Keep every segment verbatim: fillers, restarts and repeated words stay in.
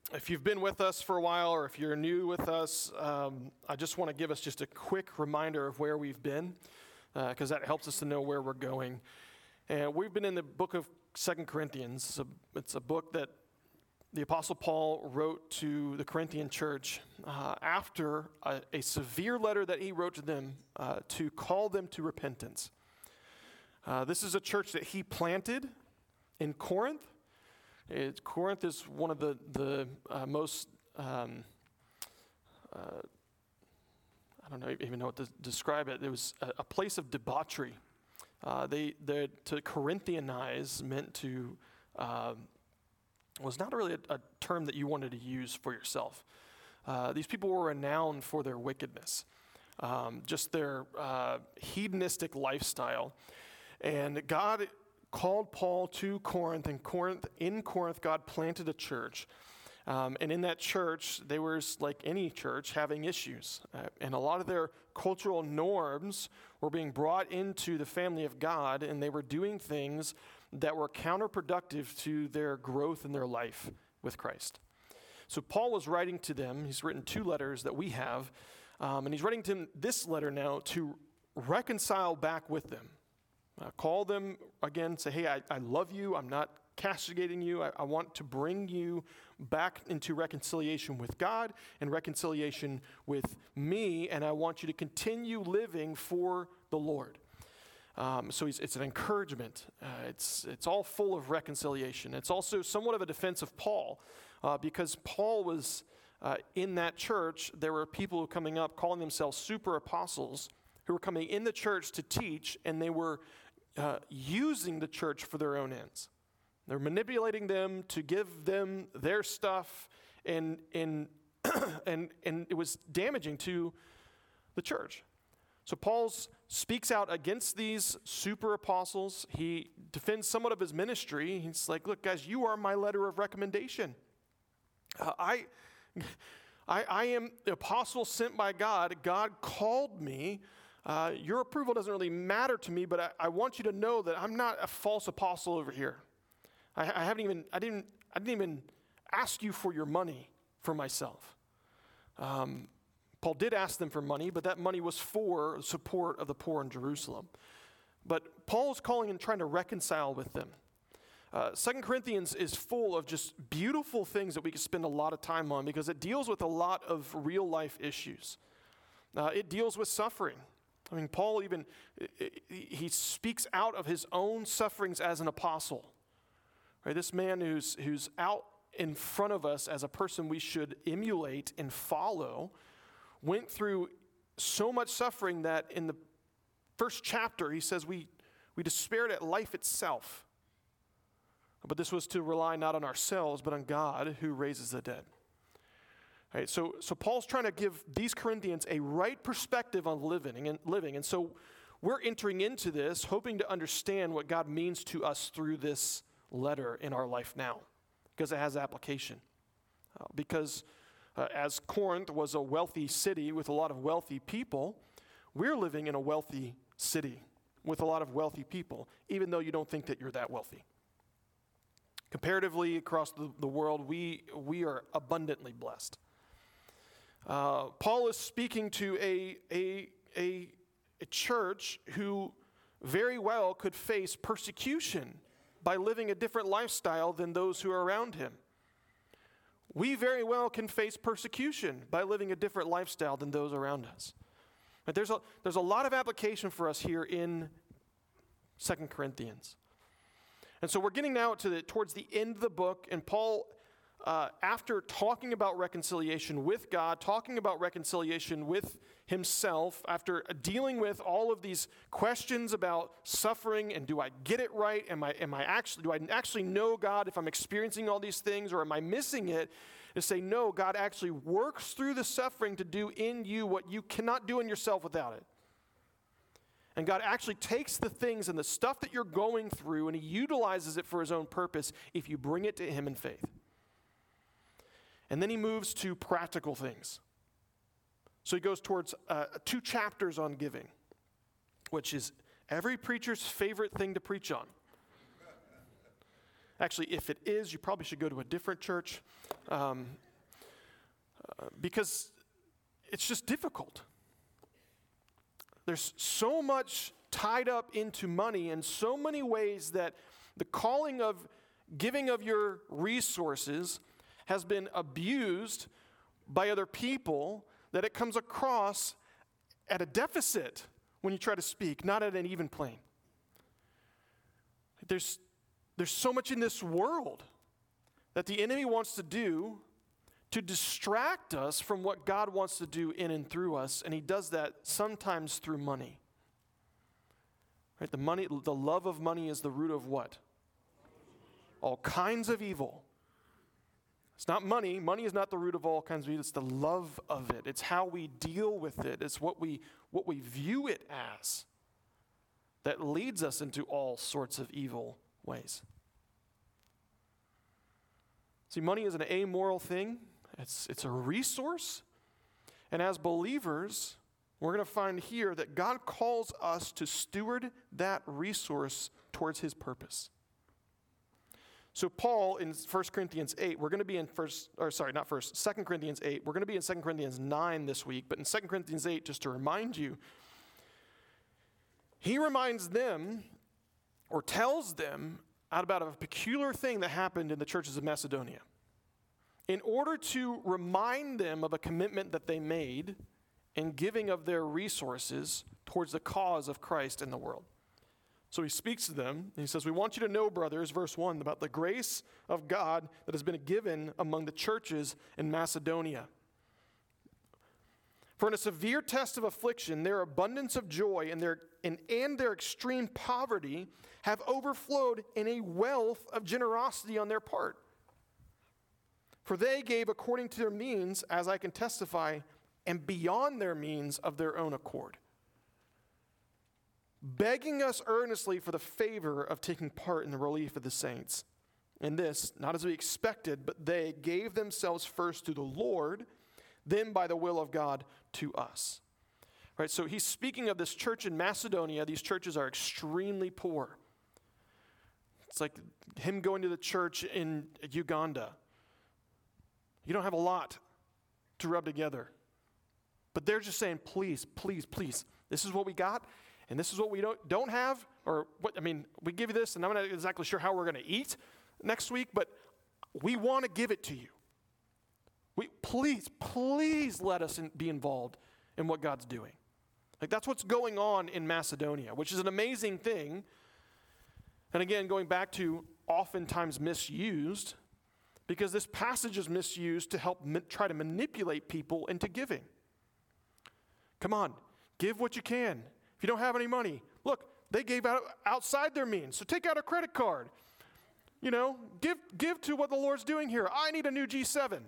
if you've been with us for a while or if you're new with us, um, I just want to give us just a quick reminder of where we've been, because uh, that helps us to know where we're going. And we've been in the book of Second Corinthians. It's a, it's a book that the Apostle Paul wrote to the Corinthian church uh, after a, a severe letter that he wrote to them uh, to call them to repentance. Uh, this is a church that he planted in Corinth. It, Corinth is one of the, the uh, most, um, uh, I don't know, even know what to describe it. It was a, a place of debauchery. Uh, they, they to Corinthianize meant to, uh, was not really a, a term that you wanted to use for yourself. Uh, these people were renowned for their wickedness, um, just their uh, hedonistic lifestyle. And God called Paul to Corinth, and Corinth, in Corinth, God planted a church. Um, and in that church, they were, like any church, having issues. Uh, and a lot of their cultural norms were being brought into the family of God, and they were doing things that were counterproductive to their growth in their life with Christ. So Paul was writing to them. He's written two letters that we have, um, and he's writing to them this letter now to reconcile back with them. Uh, call them again, say, hey, I, I love you. I'm not castigating you. I, I want to bring you back into reconciliation with God and reconciliation with me, and I want you to continue living for the Lord. Um, so he's, it's an encouragement. Uh, it's, it's all full of reconciliation. It's also somewhat of a defense of Paul, uh, because Paul was uh, in that church. There were people who were coming up calling themselves super apostles who were coming in the church to teach, and they were Uh, using the church for their own ends. They're manipulating them to give them their stuff, and and and and it was damaging to the church. So Paul speaks out against these super apostles. He defends somewhat of his ministry. He's like, "Look, guys, you are my letter of recommendation. Uh, I, I, I am the apostle sent by God. God called me." Uh, your approval doesn't really matter to me, but I, I want you to know that I'm not a false apostle over here. I, I haven't even, I didn't, I didn't even ask you for your money for myself. Um, Paul did ask them for money, but that money was for support of the poor in Jerusalem. But Paul is calling and trying to reconcile with them. Uh, Second Corinthians is full of just beautiful things that we could spend a lot of time on because it deals with a lot of real life issues. Uh, it deals with suffering. I mean, Paul even, he speaks out of his own sufferings as an apostle. Right? This man who's, who's out in front of us as a person we should emulate and follow went through so much suffering that in the first chapter he says we, we despaired at life itself. But this was to rely not on ourselves but on God who raises the dead. Right, so, so Paul's trying to give these Corinthians a right perspective on living and living. And so we're entering into this hoping to understand what God means to us through this letter in our life now, because it has application. Uh, because uh, as Corinth was a wealthy city with a lot of wealthy people, we're living in a wealthy city with a lot of wealthy people, even though you don't think that you're that wealthy. Comparatively across the, the world, we, we are abundantly blessed. Uh, Paul is speaking to a, a, a, a church who very well could face persecution by living a different lifestyle than those who are around him. We very well can face persecution by living a different lifestyle than those around us. But there's a, there's a lot of application for us here in Second Corinthians. And so we're getting now to the, towards the end of the book, and Paul, Uh, after talking about reconciliation with God, talking about reconciliation with himself, after dealing with all of these questions about suffering and do I get it right? Am I, am I actually, do I actually know God if I'm experiencing all these things, or am I missing it? To say, no, God actually works through the suffering to do in you what you cannot do in yourself without it. And God actually takes the things and the stuff that you're going through and he utilizes it for his own purpose if you bring it to him in faith. And then he moves to practical things. So he goes towards uh, two chapters on giving, which is every preacher's favorite thing to preach on. Actually, if it is, you probably should go to a different church um, uh, because it's just difficult. There's so much tied up into money in so many ways that the calling of giving of your resources has been abused by other people, that it comes across at a deficit when you try to speak, not at an even plane. There's, there's so much in this world that the enemy wants to do to distract us from what God wants to do in and through us, and he does that sometimes through money. Right? The money, the love of money is the root of what? All kinds of evil. It's not money. Money is not the root of all kinds of evil. It's the love of it. It's how we deal with it. It's what we what we view it as that leads us into all sorts of evil ways. See, money is an amoral thing. It's it's a resource. And as believers, we're going to find here that God calls us to steward that resource towards his purpose. So Paul in First Corinthians eight, we're going to be in first, or sorry, not first, Second Corinthians eight. We're going to be in Second Corinthians nine this week, but in Second Corinthians eight, just to remind you, he reminds them or tells them about a peculiar thing that happened in the churches of Macedonia. In order to remind them of a commitment that they made in giving of their resources towards the cause of Christ in the world. So he speaks to them, and he says, we want you to know, brothers, verse one, about the grace of God that has been given among the churches in Macedonia. For in a severe test of affliction, their abundance of joy and their, and, and their extreme poverty have overflowed in a wealth of generosity on their part. For they gave according to their means, as I can testify, and beyond their means of their own accord, begging us earnestly for the favor of taking part in the relief of the saints. And this, not as we expected, but they gave themselves first to the Lord, then by the will of God to us. Right, so he's speaking of this church in Macedonia. These churches are extremely poor. It's like him going to the church in Uganda. You don't have a lot to rub together. But they're just saying, please, please, please, this is what we got. And this is what we don't, don't have, or what, I mean, we give you this, and I'm not exactly sure how we're going to eat next week, but we want to give it to you. We, please, please let us in, be involved in what God's doing. Like, that's what's going on in Macedonia, which is an amazing thing. And again, going back to oftentimes misused, because this passage is misused to help ma- try to manipulate people into giving. Come on, give what you can. If you don't have any money, look, they gave out outside their means. So take out a credit card. You know, give give to what the Lord's doing here. I need a new G seven.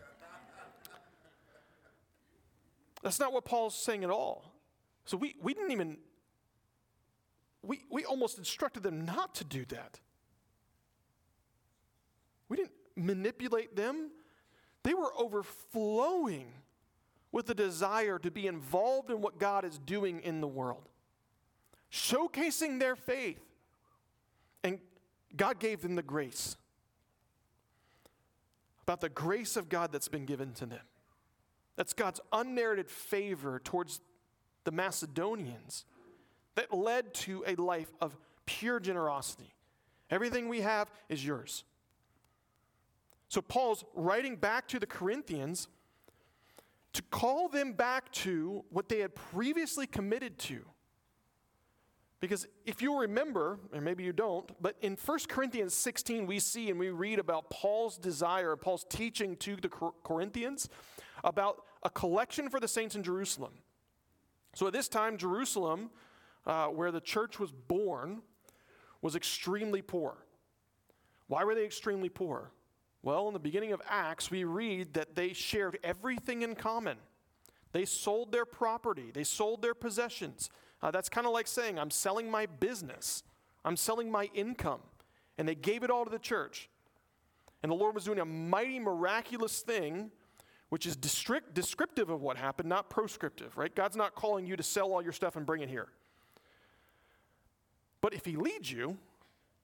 That's not what Paul's saying at all. So we, we didn't even, we, we almost instructed them not to do that. We didn't manipulate them. They were overflowing with the desire to be involved in what God is doing in the world, showcasing their faith. And God gave them the grace. About the grace of God that's been given to them. That's God's unmerited favor towards the Macedonians that led to a life of pure generosity. Everything we have is yours. So Paul's writing back to the Corinthians to call them back to what they had previously committed to. Because if you remember, or maybe you don't, but in First Corinthians sixteen we see and we read about Paul's desire, Paul's teaching to the Corinthians about a collection for the saints in Jerusalem. So at this time, Jerusalem, uh, where the church was born, was extremely poor. Why were they extremely poor? Well, in the beginning of Acts, we read that they shared everything in common. They sold their property. They sold their possessions. Uh, that's kind of like saying, I'm selling my business. I'm selling my income. And they gave it all to the church. And the Lord was doing a mighty, miraculous thing, which is district, descriptive of what happened, not proscriptive, right? God's not calling you to sell all your stuff and bring it here. But if he leads you,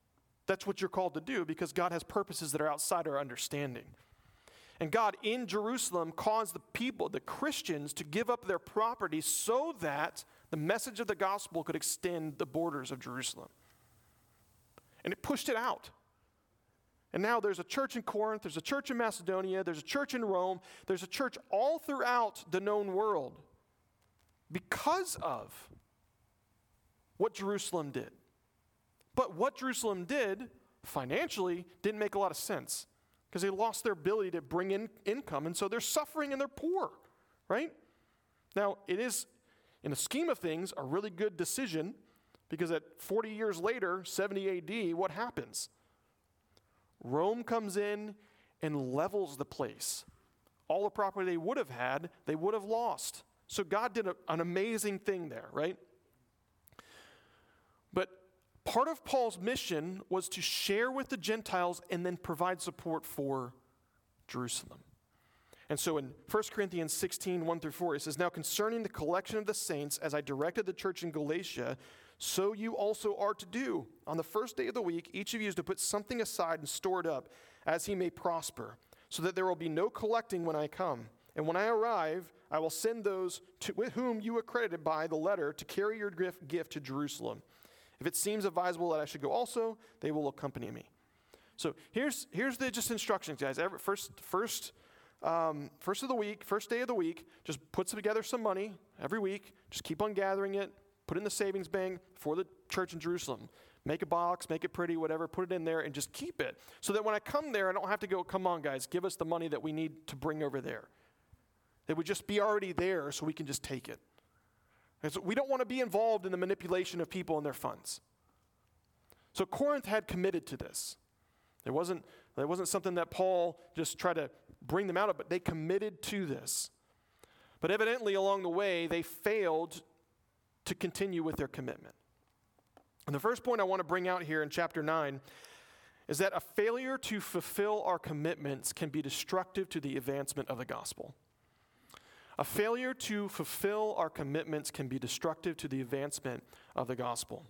that's what you're called to do because God has purposes that are outside our understanding. And God in Jerusalem caused the people, the Christians, to give up their property so that the message of the gospel could extend the borders of Jerusalem. And it pushed it out. And now there's a church in Corinth, there's a church in Macedonia, there's a church in Rome, there's a church all throughout the known world because of what Jerusalem did. But what Jerusalem did financially didn't make a lot of sense because they lost their ability to bring in income, and so they're suffering and they're poor, right? Now, it is, in the scheme of things, a really good decision because at forty years later, seventy A D, what happens? Rome comes in and levels the place. All the property they would have had, they would have lost. So God did a, an amazing thing there, right? But part of Paul's mission was to share with the Gentiles and then provide support for Jerusalem. And so in First Corinthians sixteen, one through four, it says, "Now concerning the collection of the saints, as I directed the church in Galatia, so you also are to do. On the first day of the week, each of you is to put something aside and store it up, as he may prosper, so that there will be no collecting when I come. And when I arrive, I will send those to, with whom you accredited by the letter to carry your gift, gift to Jerusalem. If it seems advisable that I should go also, they will accompany me." So here's here's the just instructions, guys. Every, first first um, first of the week, first day of the week, just put together some money every week. Just keep on gathering it. Put it in the savings bank for the church in Jerusalem. Make a box, make it pretty, whatever. Put it in there and just keep it so that when I come there, I don't have to go, "Come on, guys, give us the money that we need to bring over there." It would just be already there so we can just take it. And so we don't want to be involved in the manipulation of people and their funds. So Corinth had committed to this. It wasn't, it wasn't something that Paul just tried to bring them out of, but they committed to this. But evidently along the way, they failed to continue with their commitment. And the first point I want to bring out here in chapter nine is that a failure to fulfill our commitments can be destructive to the advancement of the gospel. A failure to fulfill our commitments can be destructive to the advancement of the gospel.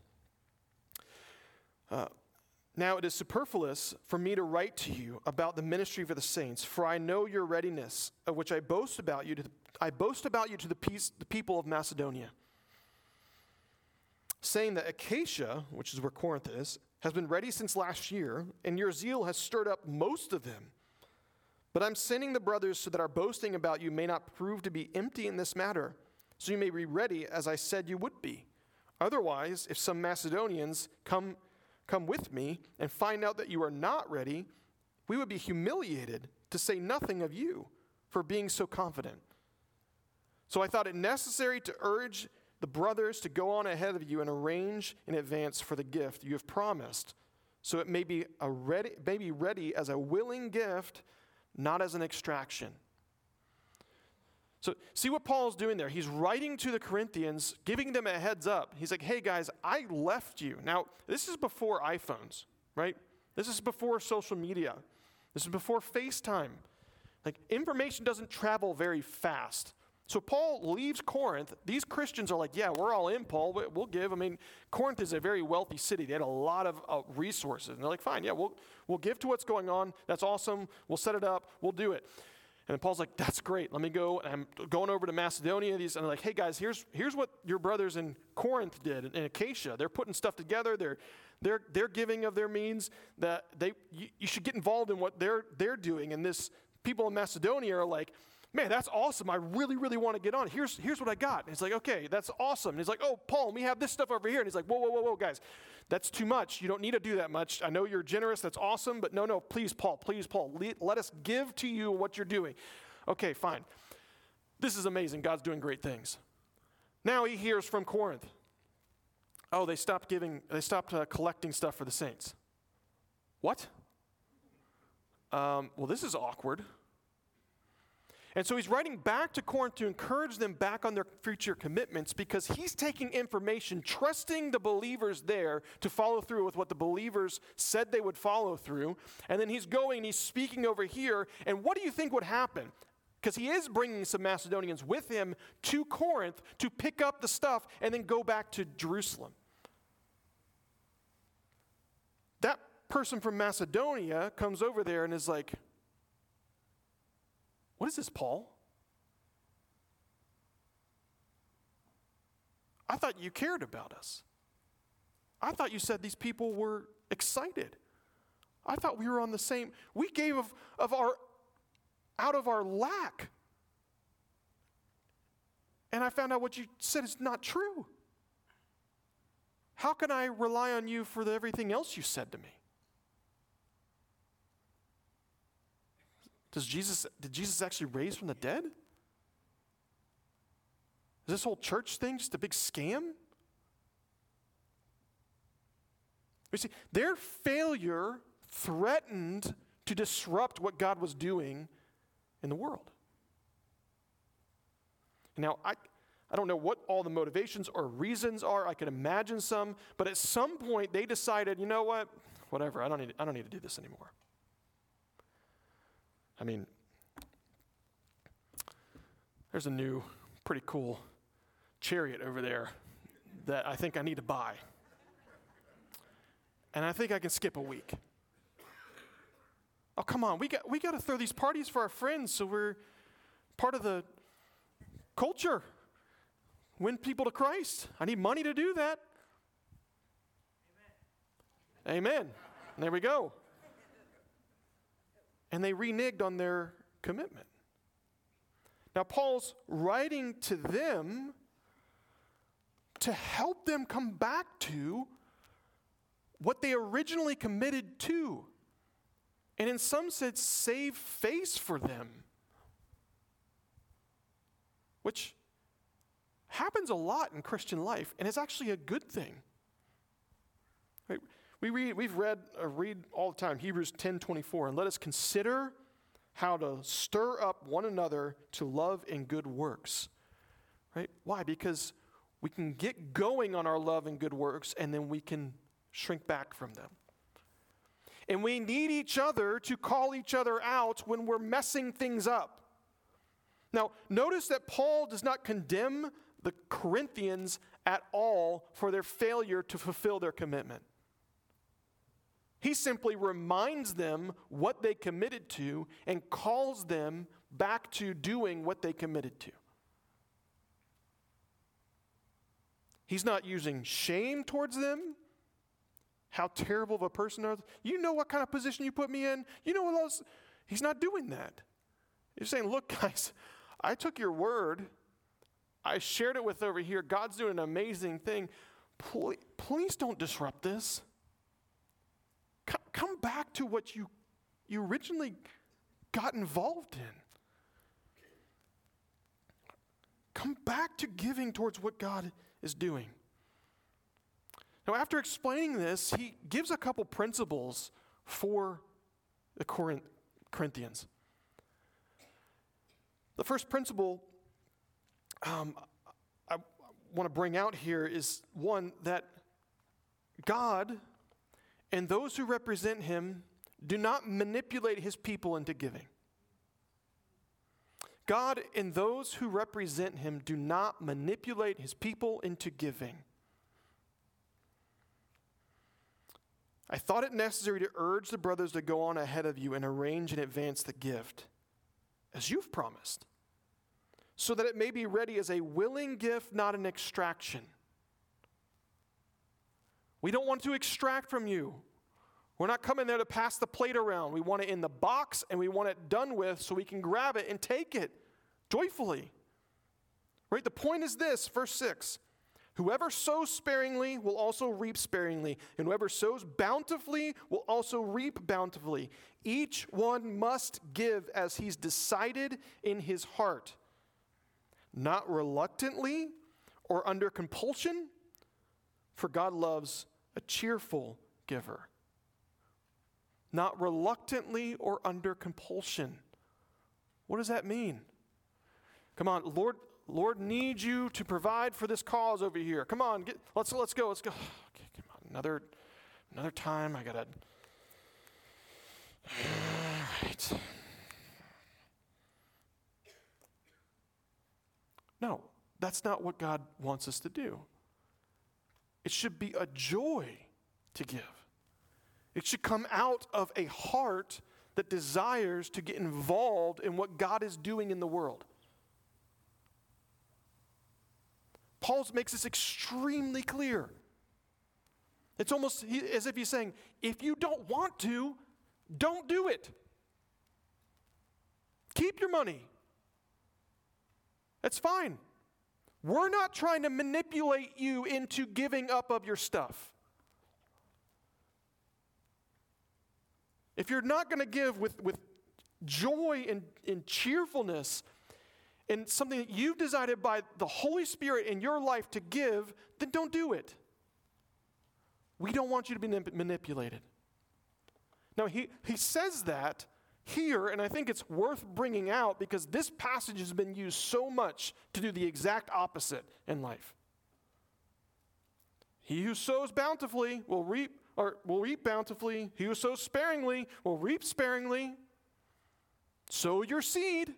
Uh, now it is superfluous for me to write to you about the ministry for the saints, for I know your readiness, of which I boast about you. To the, I boast about you to the, peace, the people of Macedonia, saying that Achaia, which is where Corinth is, has been ready since last year, and your zeal has stirred up most of them. But I'm sending the brothers so that our boasting about you may not prove to be empty in this matter, so you may be ready as I said you would be. Otherwise, if some Macedonians come, come with me and find out that you are not ready, we would be humiliated, to say nothing of you, for being so confident. So I thought it necessary to urge the brothers to go on ahead of you and arrange in advance for the gift you have promised, so it may be, a ready, may be ready as a willing gift, not as an extraction. So see what Paul's doing there. He's writing to the Corinthians, giving them a heads up. He's like, "Hey guys, I left you." Now, this is before iPhones, right? This is before social media. This is before FaceTime. Like, information doesn't travel very fast. So Paul leaves Corinth. These Christians are like, "Yeah, we're all in, Paul. We'll give." I mean, Corinth is a very wealthy city. They had a lot of uh, resources. And they're like, "Fine, yeah, we'll, we'll give to what's going on. That's awesome. We'll set it up. We'll do it." And Paul's like, "That's great. Let me go." And I'm going over to Macedonia. These, and they're like, "Hey, guys, here's, here's what your brothers in Corinth did, in Achaia. They're putting stuff together. They're, they're, they're giving of their means. That they, you, you should get involved in what they're, they're doing." And this people in Macedonia are like, "Man, that's awesome. I really, really want to get on. Here's, here's what I got." And he's like, "Okay, that's awesome." And he's like, "Oh, Paul, we have this stuff over here." And he's like, "Whoa, whoa, whoa, whoa, guys. That's too much. You don't need to do that much. I know you're generous. That's awesome. But no, no, please, Paul, please, Paul, let, let us give to you what you're doing." Okay, fine. This is amazing. God's doing great things. Now he hears from Corinth. Oh, they stopped giving, they stopped uh, collecting stuff for the saints. What? Um, well, this is awkward. And so he's writing back to Corinth to encourage them back on their future commitments because he's taking information, trusting the believers there to follow through with what the believers said they would follow through. And then he's going and he's speaking over here. And what do you think would happen? Because he is bringing some Macedonians with him to Corinth to pick up the stuff and then go back to Jerusalem. That person from Macedonia comes over there and is like, what is this, Paul? I thought you cared about us. I thought you said these people were excited. I thought we were on the same, we gave of, of our, out of our lack. And I found out what you said is not true. How can I rely on you for the, everything else you said to me? Does Jesus, did Jesus actually raise from the dead? Is this whole church thing just a big scam? You see, their failure threatened to disrupt what God was doing in the world. Now, I, I don't know what all the motivations or reasons are. I can imagine some, but at some point they decided, you know what? Whatever, I don't need, I don't need to do this anymore. I mean, there's a new, pretty cool chariot over there that I think I need to buy. And I think I can skip a week. Oh, come on, we got we got to throw these parties for our friends so we're part of the culture. Win people to Christ. I need money to do that. Amen. Amen. And there we go. And they reneged on their commitment. Now, Paul's writing to them to help them come back to what they originally committed to, and in some sense, save face for them, which happens a lot in Christian life, and it's actually a good thing. Right? We read, we've read, uh, read all the time, Hebrews ten twenty-four, and let us consider how to stir up one another to love and good works. Right? Why? Because we can get going on our love and good works, and then we can shrink back from them. And we need each other to call each other out when we're messing things up. Now, notice that Paul does not condemn the Corinthians at all for their failure to fulfill their commitment. He simply reminds them what they committed to and calls them back to doing what they committed to. He's not using shame towards them. How terrible of a person are you? You know what kind of position you put me in? You know what else? He's not doing that. He's saying, look, guys, I took your word. I shared it with over here. God's doing an amazing thing. Please, please don't disrupt this. C- come back to what you, you originally got involved in. Come back to giving towards what God is doing. Now, after explaining this, he gives a couple principles for the Corinth, Corinthians. The first principle um, I want to bring out here is one, that God and those who represent him do not manipulate his people into giving. God and those who represent him do not manipulate his people into giving. I thought it necessary to urge the brothers to go on ahead of you and arrange in advance the gift, as you've promised, so that it may be ready as a willing gift, not an extraction. We don't want to extract from you. We're not coming there to pass the plate around. We want it in the box and we want it done with so we can grab it and take it joyfully. Right? The point is this, verse six. Whoever sows sparingly will also reap sparingly, and whoever sows bountifully will also reap bountifully. Each one must give as he's decided in his heart, not reluctantly or under compulsion, for God loves a cheerful giver. Not reluctantly or under compulsion. What does that mean? Come on, Lord. Lord needs you to provide for this cause over here. Come on, get, let's let's go. Let's go. Okay, come on, another another time. I gotta. All right. No, that's not what God wants us to do. It should be a joy to give. It should come out of a heart that desires to get involved in what God is doing in the world. Paul makes this extremely clear. It's almost as if he's saying, if you don't want to, don't do it. Keep your money. That's fine. We're not trying to manipulate you into giving up of your stuff. If you're not going to give with, with joy and, and cheerfulness and something that you've decided by the Holy Spirit in your life to give, then don't do it. We don't want you to be manipulated. Now, he, he says that here, and I think it's worth bringing out because this passage has been used so much to do the exact opposite in life. He who sows bountifully will reap, or will reap bountifully. He who sows sparingly will reap sparingly. Sow your seed.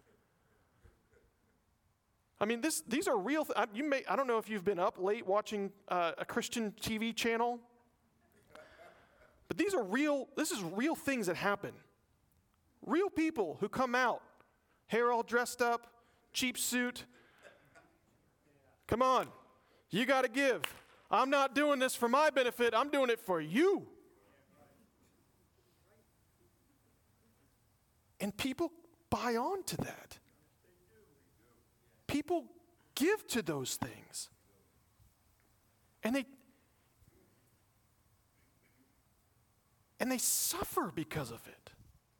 I mean, this, these are real. Th- you may, I don't know if you've been up late watching uh, a Christian T V channel, but these are real. This is real things that happen. Real people who come out, hair all dressed up, cheap suit. Come on, you got to give. I'm not doing this for my benefit. I'm doing it for you. And people buy on to that. People give to those things. And they and they suffer because of it.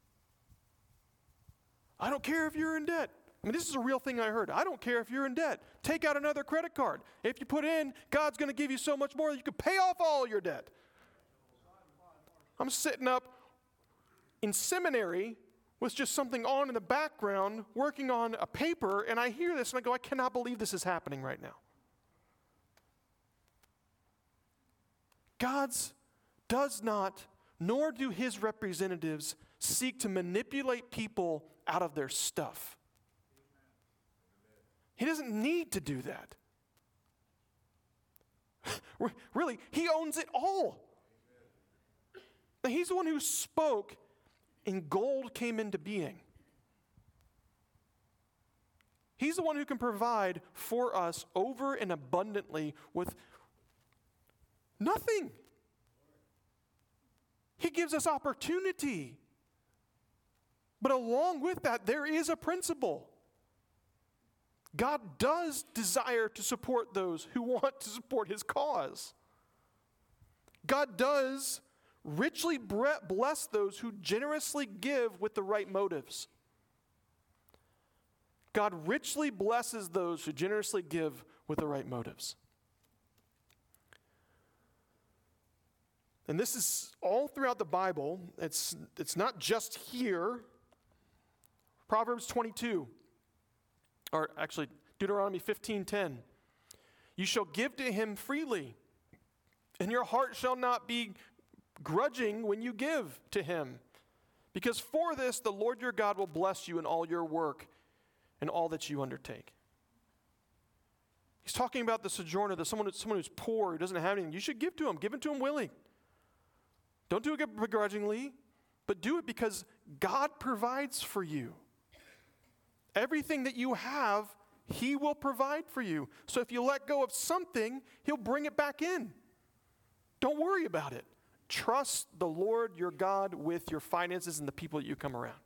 I don't care if you're in debt. I mean, this is a real thing I heard. I don't care if you're in debt. Take out another credit card. If you put in, God's going to give you so much more that you can pay off all your debt. I'm sitting up in seminary with just something on in the background, working on a paper, and I hear this and I go, I cannot believe this is happening right now. God's does not, nor do his representatives seek to manipulate people out of their stuff. He doesn't need to do that. Really, he owns it all. Now, he's the one who spoke and gold came into being. He's the one who can provide for us over and abundantly with nothing. He gives us opportunity. But along with that, there is a principle. God does desire to support those who want to support his cause. God does richly bless those who generously give with the right motives. God richly blesses those who generously give with the right motives. And this is all throughout the Bible. It's, it's not just here. Proverbs twenty-two, or actually Deuteronomy fifteen ten. You shall give to him freely, and your heart shall not be grudging when you give to him. Because for this the Lord your God will bless you in all your work and all that you undertake. He's talking about the sojourner, the someone, someone who's poor, who doesn't have anything. You should give to him. Give it to him willing. Don't do it begrudgingly, but do it because God provides for you. Everything that you have, he will provide for you. So if you let go of something, he'll bring it back in. Don't worry about it. Trust the Lord your God with your finances and the people that you come around.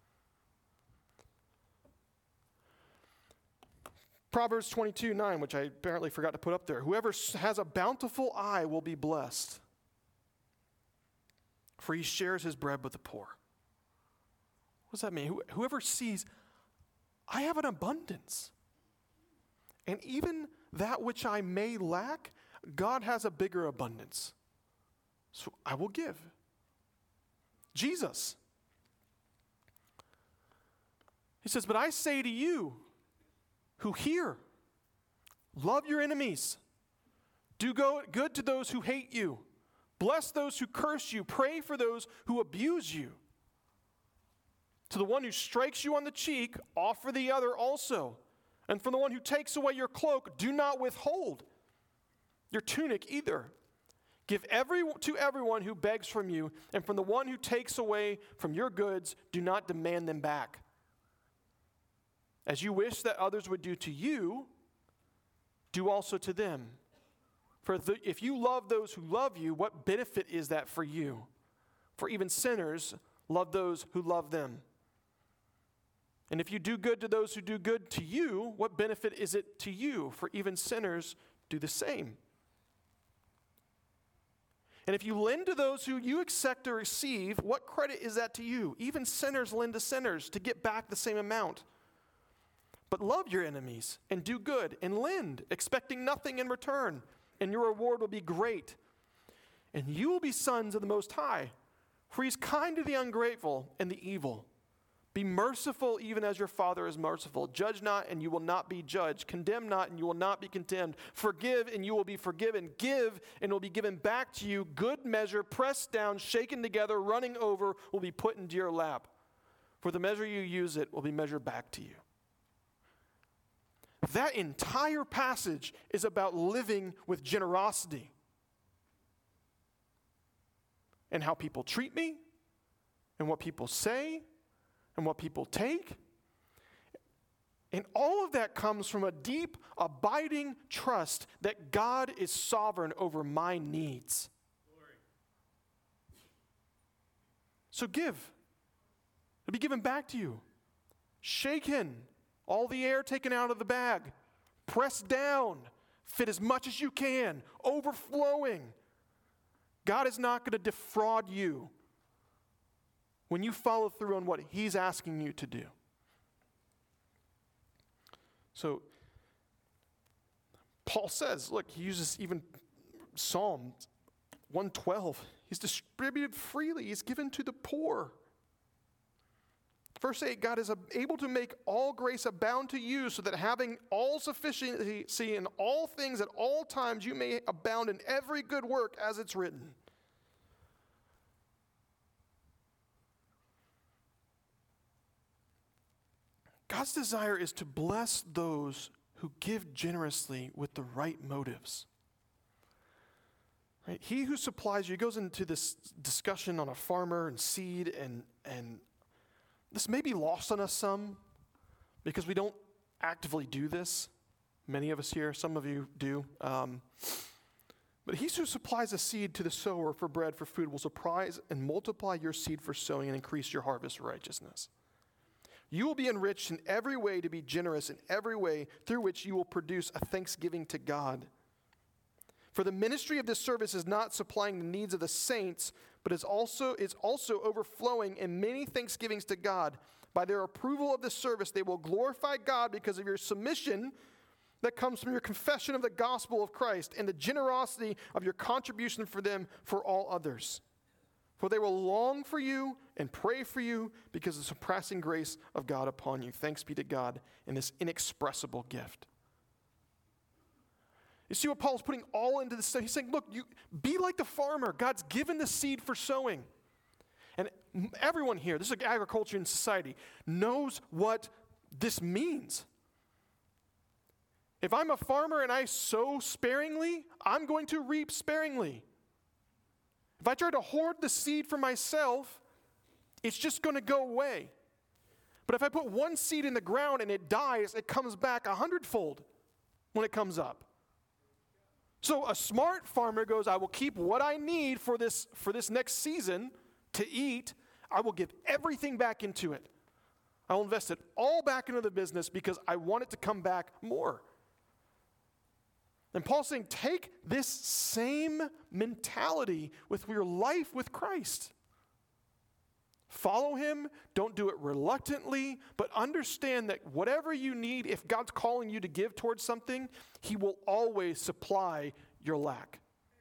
Proverbs twenty-two nine, which I apparently forgot to put up there. Whoever has a bountiful eye will be blessed, for he shares his bread with the poor. What does that mean? Whoever sees, I have an abundance, and even that which I may lack, God has a bigger abundance. So I will give. Jesus. He says, but I say to you who hear, love your enemies. Do go good to those who hate you. Bless those who curse you. Pray for those who abuse you. To the one who strikes you on the cheek, offer the other also. And from the one who takes away your cloak, do not withhold your tunic either. Give every, to everyone who begs from you, and from the one who takes away from your goods, do not demand them back. As you wish that others would do to you, do also to them. For the, if you love those who love you, what benefit is that for you? For even sinners love those who love them. And if you do good to those who do good to you, what benefit is it to you? For even sinners do the same. And if you lend to those who you expect to receive, what credit is that to you? Even sinners lend to sinners to get back the same amount. But love your enemies and do good and lend, expecting nothing in return, and your reward will be great. And you will be sons of the Most High, for He's kind to the ungrateful and the evil. Be merciful even as your Father is merciful. Judge not, and you will not be judged. Condemn not, and you will not be condemned. Forgive, and you will be forgiven. Give, and it will be given back to you. Good measure, pressed down, shaken together, running over, will be put into your lap. For the measure you use it will be measured back to you. That entire passage is about living with generosity. And how people treat me, and what people say, and what people take. And all of that comes from a deep, abiding trust that God is sovereign over my needs. Glory. So give. It'll be given back to you. Shaken. All the air taken out of the bag. Pressed down. Fit as much as you can. Overflowing. God is not going to defraud you when you follow through on what He's asking you to do. So, Paul says, look, he uses even Psalm one twelve. He's distributed freely. He's given to the poor. Verse eight, God is able to make all grace abound to you so that having all sufficiency in all things at all times, you may abound in every good work as it's written. God's desire is to bless those who give generously with the right motives. Right? He who supplies you, he goes into this discussion on a farmer and seed, and, and this may be lost on us some because we don't actively do this. Many of us here, some of you do. Um, but he who supplies a seed to the sower for bread, for food, will surprise and multiply your seed for sowing and increase your harvest of righteousness. You will be enriched in every way to be generous in every way through which you will produce a thanksgiving to God. For the ministry of this service is not supplying the needs of the saints, but is also, is also overflowing in many thanksgivings to God. By their approval of this service, they will glorify God because of your submission that comes from your confession of the gospel of Christ and the generosity of your contribution for them for all others. For they will long for you and pray for you because of the surpassing grace of God upon you. Thanks be to God in this inexpressible gift. You see what Paul's putting all into this? He's saying, look, you be like the farmer. God's given the seed for sowing. And everyone here, this is like agriculture in society, knows what this means. If I'm a farmer and I sow sparingly, I'm going to reap sparingly. If I try to hoard the seed for myself, it's just going to go away. But if I put one seed in the ground and it dies, it comes back a hundredfold when it comes up. So a smart farmer goes, I will keep what I need for this, for this next season to eat. I will give everything back into it. I will invest it all back into the business because I want it to come back more. And Paul's saying, take this same mentality with your life with Christ. Follow Him. Don't do it reluctantly, but understand that whatever you need, if God's calling you to give towards something, He will always supply your lack.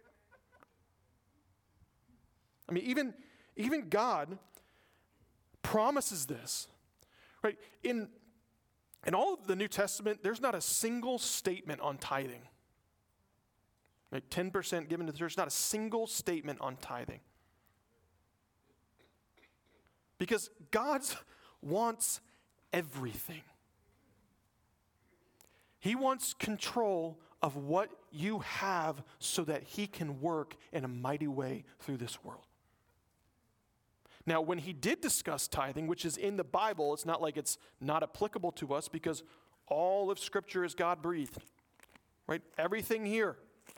I mean, even, even God promises this, right? In, in all of the New Testament, there's not a single statement on tithing. Like ten percent given to the church, not a single statement on tithing. Because God wants everything. He wants control of what you have so that he can work in a mighty way through this world. Now, when he did discuss tithing, which is in the Bible, it's not like it's not applicable to us because all of Scripture is God-breathed, right? Everything here.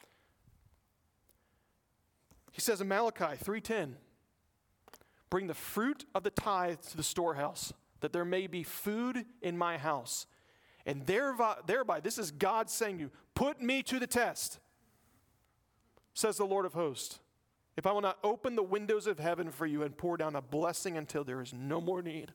He says in Malachi three ten, bring the fruit of the tithe to the storehouse, that there may be food in my house. And thereby, thereby, this is God saying to you, put me to the test, says the Lord of hosts, if I will not open the windows of heaven for you and pour down a blessing until there is no more need.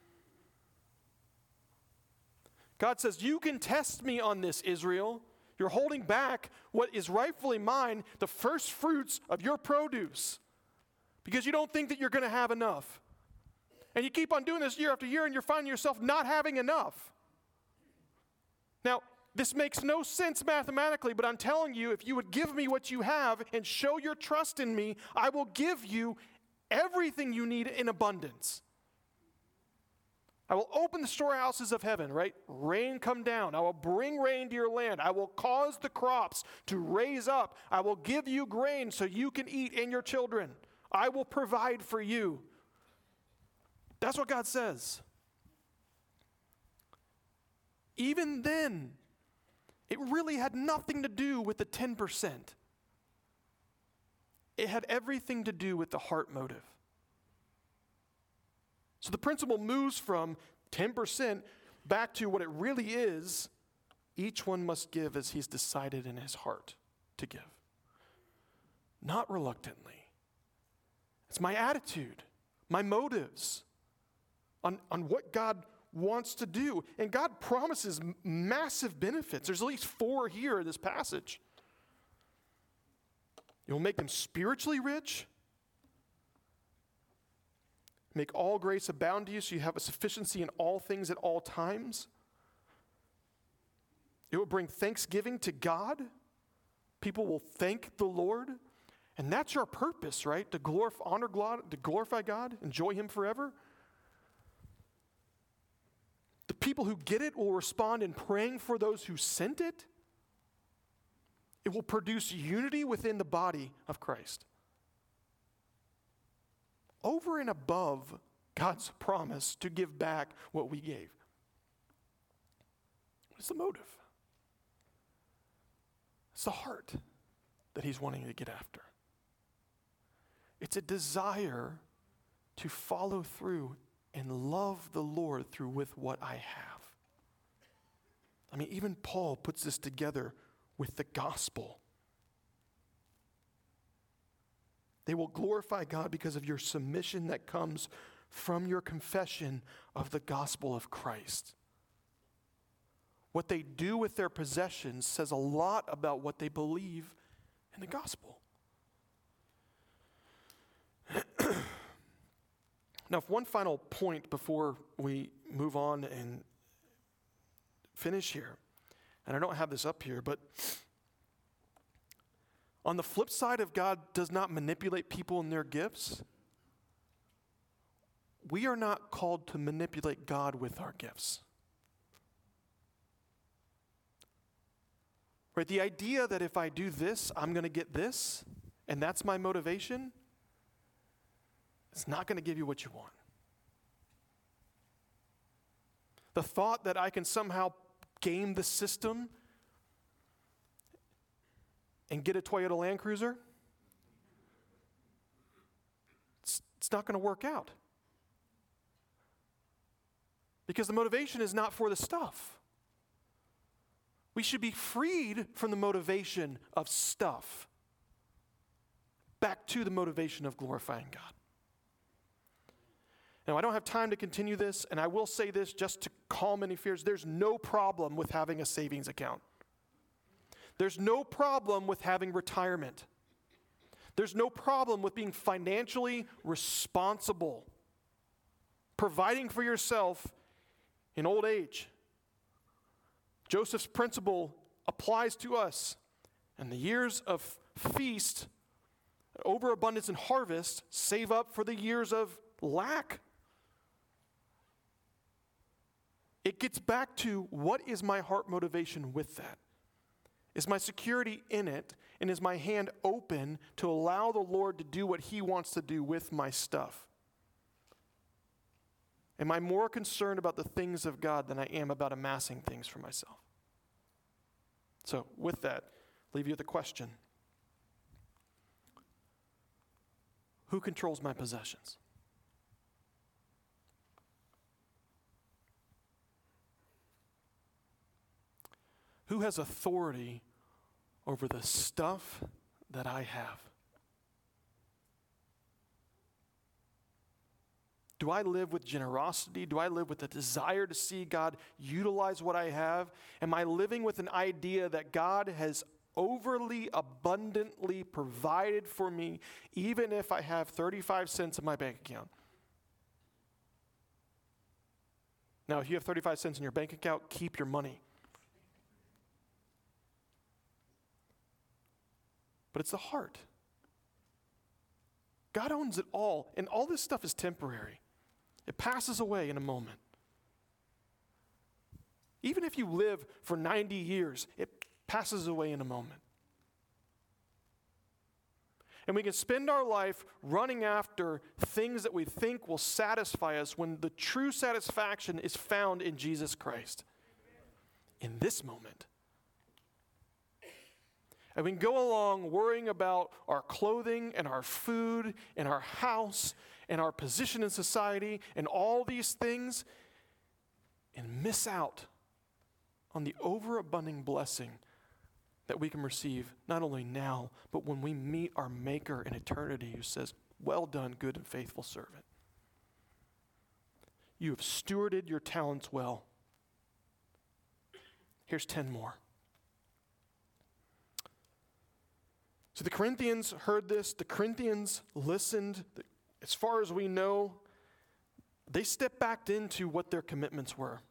God says, you can test me on this, Israel. You're holding back what is rightfully mine, the first fruits of your produce, because you don't think that you're going to have enough. And you keep on doing this year after year, and you're finding yourself not having enough. Now, this makes no sense mathematically, but I'm telling you, if you would give me what you have and show your trust in me, I will give you everything you need in abundance. I will open the storehouses of heaven, right? Rain come down. I will bring rain to your land. I will cause the crops to raise up. I will give you grain so you can eat and your children. I will provide for you. That's what God says. Even then, it really had nothing to do with the ten percent. It had everything to do with the heart motive. So the principle moves from ten percent back to what it really is. Each one must give as he's decided in his heart to give. Not reluctantly. It's my attitude, my motives on, on what God wants to do. And God promises m- massive benefits. There's at least four here in this passage. You'll make them spiritually rich. Make all grace abound to you so you have a sufficiency in all things at all times. It will bring thanksgiving to God. People will thank the Lord. And that's our purpose, right? To glorify, honor God, to glorify God, enjoy him forever. The people who get it will respond in praying for those who sent it. It will produce unity within the body of Christ. Over and above God's promise to give back what we gave. What's the motive? It's the heart that he's wanting to get after. It's a desire to follow through and love the Lord through with what I have. I mean, even Paul puts this together with the gospel. They will glorify God because of your submission that comes from your confession of the gospel of Christ. What they do with their possessions says a lot about what they believe in the gospel. Now, one final point before we move on and finish here, and I don't have this up here, but on the flip side of God does not manipulate people in their gifts, we are not called to manipulate God with our gifts. Right? The idea that if I do this, I'm going to get this, and that's my motivation, it's not going to give you what you want. The thought that I can somehow game the system and get a Toyota Land Cruiser, it's, it's not going to work out. Because the motivation is not for the stuff. We should be freed from the motivation of stuff back to the motivation of glorifying God. Now, I don't have time to continue this, and I will say this just to calm any fears. There's no problem with having a savings account. There's no problem with having retirement. There's no problem with being financially responsible, providing for yourself in old age. Joseph's principle applies to us. And the years of feast, overabundance, and harvest save up for the years of lack. It gets back to what is my heart motivation with that? Is my security in it? And is my hand open to allow the Lord to do what he wants to do with my stuff? Am I more concerned about the things of God than I am about amassing things for myself? So with that, leave you with a question. Who controls my possessions? Who has authority over the stuff that I have? Do I live with generosity? Do I live with a desire to see God utilize what I have? Am I living with an idea that God has overly abundantly provided for me, even if I have thirty-five cents in my bank account? Now, if you have thirty-five cents in your bank account, keep your money. But it's the heart. God owns it all, and all this stuff is temporary. It passes away in a moment. Even if you live for ninety years, it passes away in a moment. And we can spend our life running after things that we think will satisfy us when the true satisfaction is found in Jesus Christ. In this moment. And we can go along worrying about our clothing and our food and our house and our position in society and all these things and miss out on the overabundant blessing that we can receive not only now, but when we meet our Maker in eternity who says, "Well done, good and faithful servant. You have stewarded your talents well. Here's ten more." So the Corinthians heard this. The Corinthians listened. As far as we know, they stepped back into what their commitments were.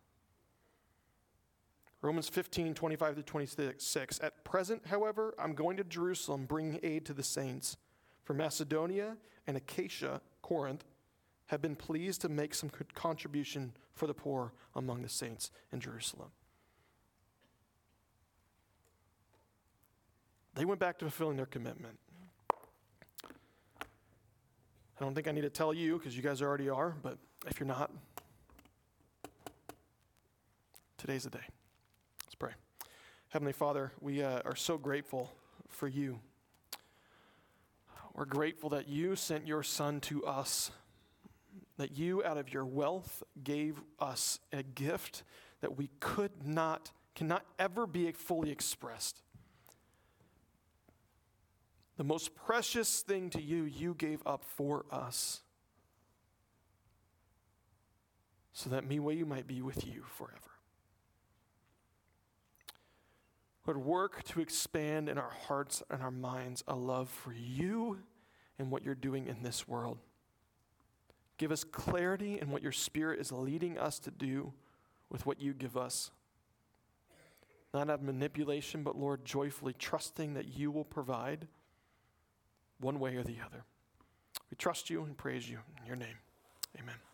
Romans fifteen, twenty-five to twenty-six. At present, however, I'm going to Jerusalem, bringing aid to the saints. For Macedonia and Achaia, Corinth, have been pleased to make some contribution for the poor among the saints in Jerusalem. They went back to fulfilling their commitment. I don't think I need to tell you, because you guys already are, but if you're not, today's the day. Let's pray. Heavenly Father, we uh, are so grateful for you. We're grateful that you sent your Son to us, that you, out of your wealth, gave us a gift that we could not, cannot ever be fully expressed. The most precious thing to you, you gave up for us, so that me, we might be with you forever. Lord, work to expand in our hearts and our minds a love for you and what you're doing in this world. Give us clarity in what your Spirit is leading us to do with what you give us. Not out of manipulation, but Lord, joyfully trusting that you will provide one way or the other. We trust you and praise you in your name. Amen.